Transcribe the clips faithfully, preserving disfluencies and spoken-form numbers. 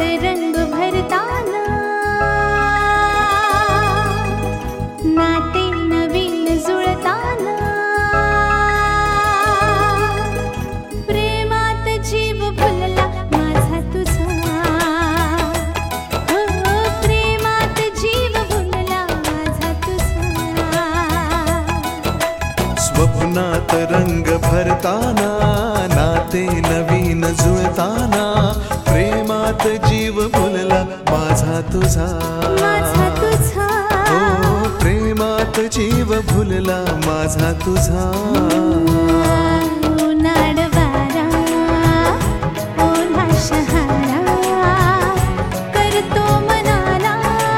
रंग भरताना नाते नवीन जुळताना प्रेमात जीव भुलला माझा तुझा हो प्रेमात जीव भुलला माझा तुझा स्वप्नात रंग भरताना नाते नवीन जुळताना प्रेमात जीव भुलला माझा तुझा माझा तुझा हो प्रेमात जीव भुलला माझा तुझा नाडवारा ओला शहारा करतो मनाला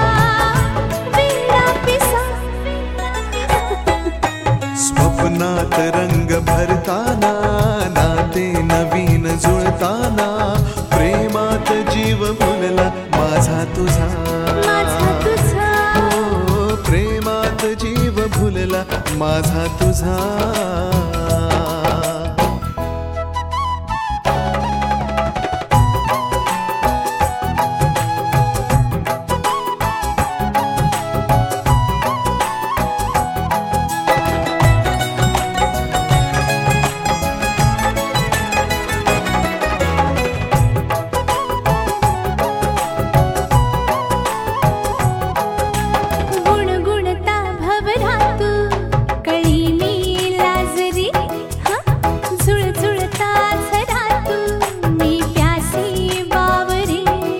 वेडा पिसा स्वप्नात रंग भरताना नाते नवीन जुळताना प्रेमात जीव भुलला माझा तुझा माझा तुझा हो प्रेमात जीव भुलला माझा तुझा गुणगुणता भवरातू कळी मी लाजरी हं? झुळझुळता झरातू मी प्यासी बावरी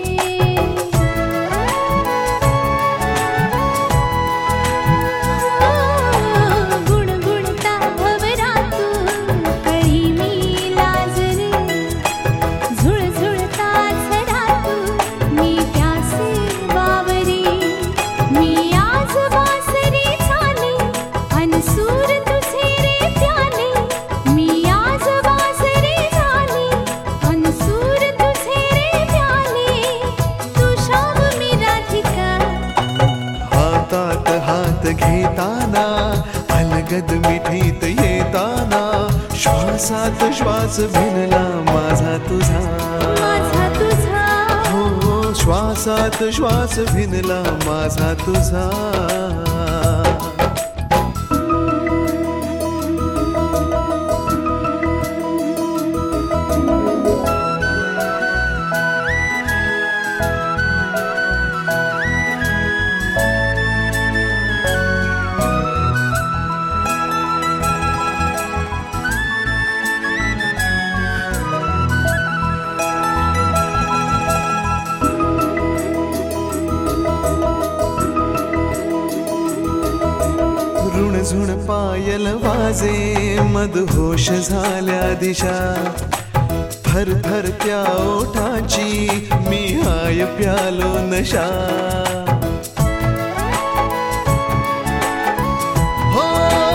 गुणगुणता भवरातू कळी मी लाजरी झुळझुळता झरातू मी प्यासी बावरी मी आज बासरी झाली अनसूर तुझे रे प्याले मी आज बासरी झाली अनसूर तुझे रे प्याले तू शाम मी राधिका हातात हात घेताना अलगद मिठीत येताना श्वासात श्वास भिनला माझा तुझा माझा तुझा हो श्वासात श्वास भिनला माझा तुझा ऋणझुण पायल वाजे मदहोश झाल्या दिशा थर थर त्या ओठाची मी हाय प्यालो नशा हो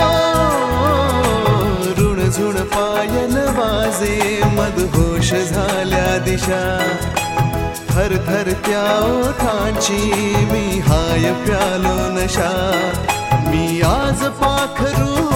ऋणझुण पायल वाजे मदहोश झाल्या दिशा थर थर त्या ओठाची मी हाय प्यालो नशा मी आज पाखरू